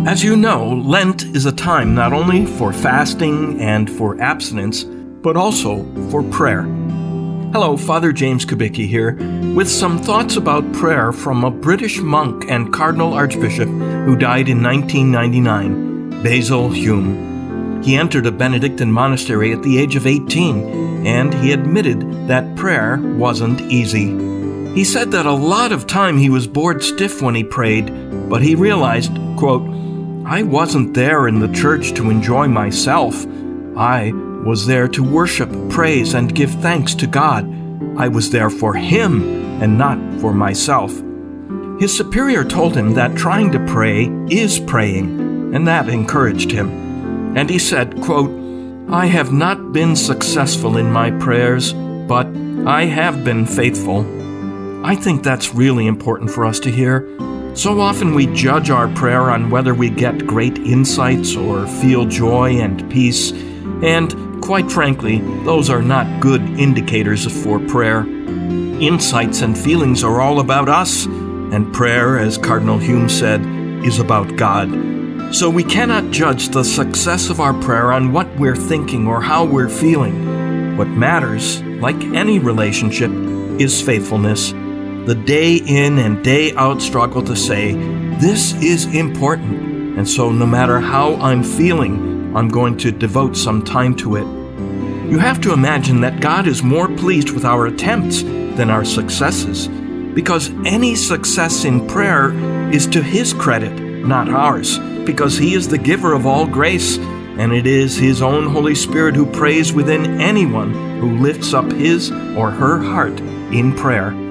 As you know, Lent is a time not only for fasting and for abstinence, but also for prayer. Hello, Father James Kubicki here, with some thoughts about prayer from a British monk and Cardinal Archbishop who died in 1999, Basil Hume. He entered a Benedictine monastery at the age of 18, and he admitted that prayer wasn't easy. He said that a lot of time he was bored stiff when he prayed, but he realized, quote, "I wasn't there in the church to enjoy myself. I was there to worship, praise, and give thanks to God. I was there for Him and not for myself." His superior told him that trying to pray is praying, and that encouraged him. And he said, quote, "I have not been successful in my prayers, but I have been faithful." I think that's really important for us to hear. So often we judge our prayer on whether we get great insights or feel joy and peace, and quite frankly, those are not good indicators for prayer. Insights and feelings are all about us, and prayer, as Cardinal Hume said, is about God. So we cannot judge the success of our prayer on what we're thinking or how we're feeling. What matters, like any relationship, is faithfulness. The day in and day out struggle to say, this is important, and so no matter how I'm feeling, I'm going to devote some time to it. You have to imagine that God is more pleased with our attempts than our successes, because any success in prayer is to His credit, not ours, because He is the giver of all grace, and it is His own Holy Spirit who prays within anyone who lifts up his or her heart in prayer.